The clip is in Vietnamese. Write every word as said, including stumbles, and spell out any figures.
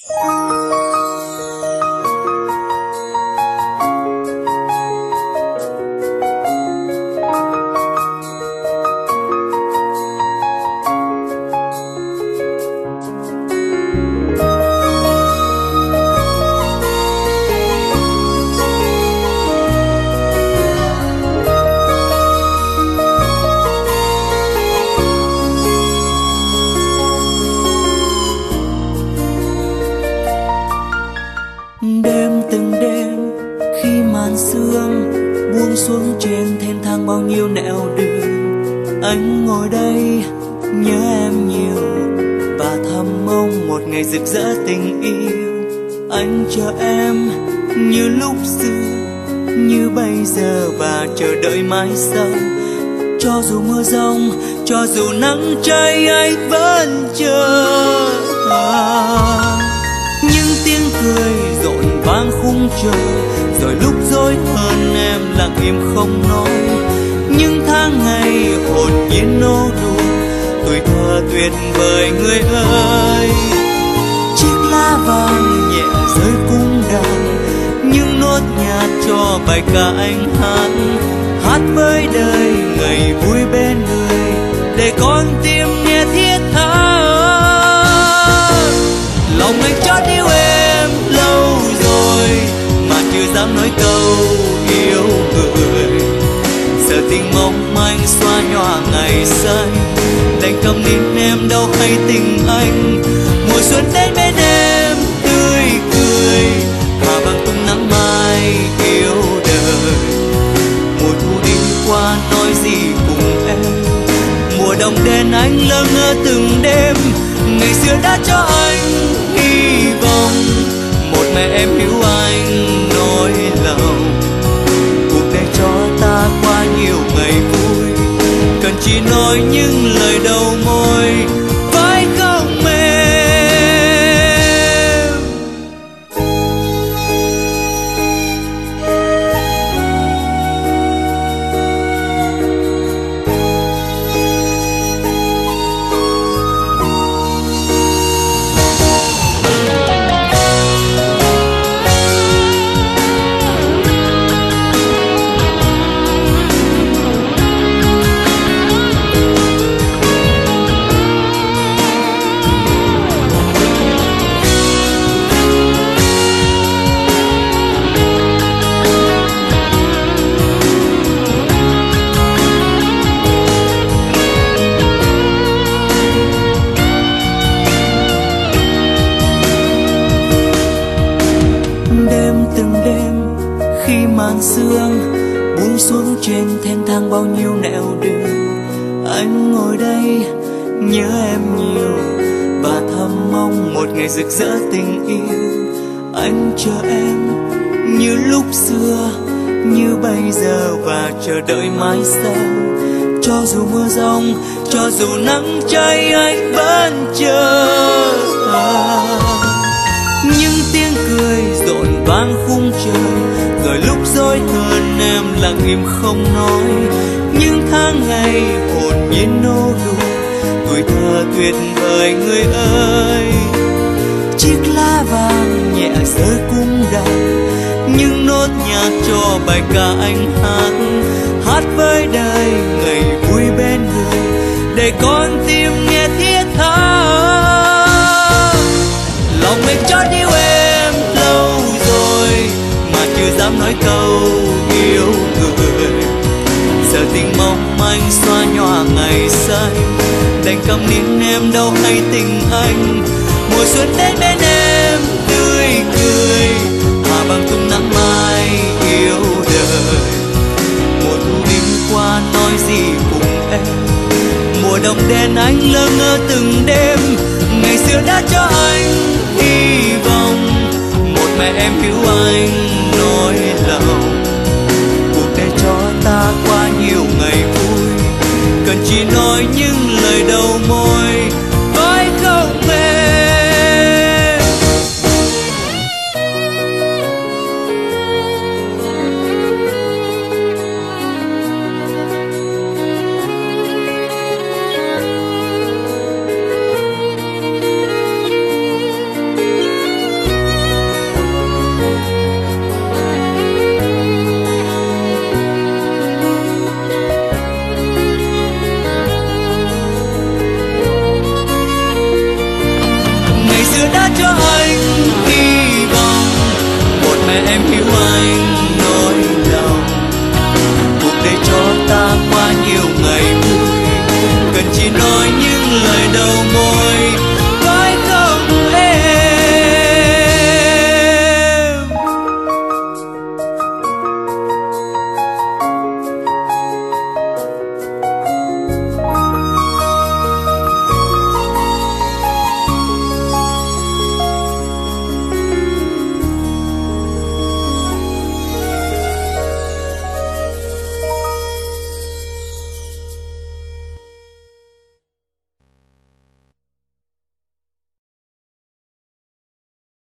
Đêm từng đêm khi màn sương buông xuống trên thênh thang bao nhiêu nẻo đường, anh ngồi đây nhớ em nhiều và thầm mong một ngày rực rỡ tình yêu. Anh chờ em như lúc xưa, như bây giờ và chờ đợi mãi sau. Cho dù mưa giông, cho dù nắng cháy, anh vẫn chờ. À, những tiếng cười rộn vang khung trời, rồi lúc dối hơn em lặng im không nói. Những tháng ngày hồn nhiên nô đùa, tuổi thơ tuyệt vời người ơi. Chiếc lá vàng nhẹ rơi cung đàn, những nốt nhạc cho bài ca anh hát. Hát với đời ngày vui bên người, để con tim nghe thiết tha. Lòng anh chót yêu em lâu rồi, mà chưa dám nói câu yêu người. Giờ tình mong manh xóa nhòa ngày xanh, đành cầm nín em đâu hay tình anh. Mùa xuân đến bên em tươi cười, hòa bằng tung nắng mai yêu đời. Mùa thu đi qua nói gì cùng em, mùa đông đến anh lơ ngơ từng đêm. Ngày xưa đã cho anh hy vọng, một mẹ em hiểu anh nỗi lòng. Cuộc đời cho ta qua nhiều ngày vui, cần chỉ nói những lời đầu môi, phải không em? Màn sương buông xuống trên thênh thang bao nhiêu nẻo đường, anh ngồi đây nhớ em nhiều và thầm mong một ngày rực rỡ tình yêu. Anh chờ em như lúc xưa, như bây giờ và chờ đợi mãi sau. Cho dù mưa giông, cho dù nắng cháy, anh vẫn chờ. À, những tiếng cười rộn vang khung trời, rồi lúc dối hơn em lặng im không nói. Những tháng ngày hồn nhiên nô đùa, tuổi thơ tuyệt vời người ơi. Chiếc lá vàng nhẹ rơi cung đàn, những nốt nhạc cho bài ca anh hát. Hát với đời ngày vui bên người, để con tim nghe thiết tha. Lòng anh chót yêu em lâu rồi, mà chưa dám nói câu yêu người. Giờ tình mong manh xóa nhòa ngày xanh, đành cầm nín em đâu hay tình anh. Mùa xuân đến bên em tươi cười, hòa bằng tung nắng mai yêu đời. Mùa thu đi qua nói gì cùng em, mùa đông đến anh lơ ngơ từng đêm. Ngày xưa đã cho anh hy vọng, một mẹ em hiểu anh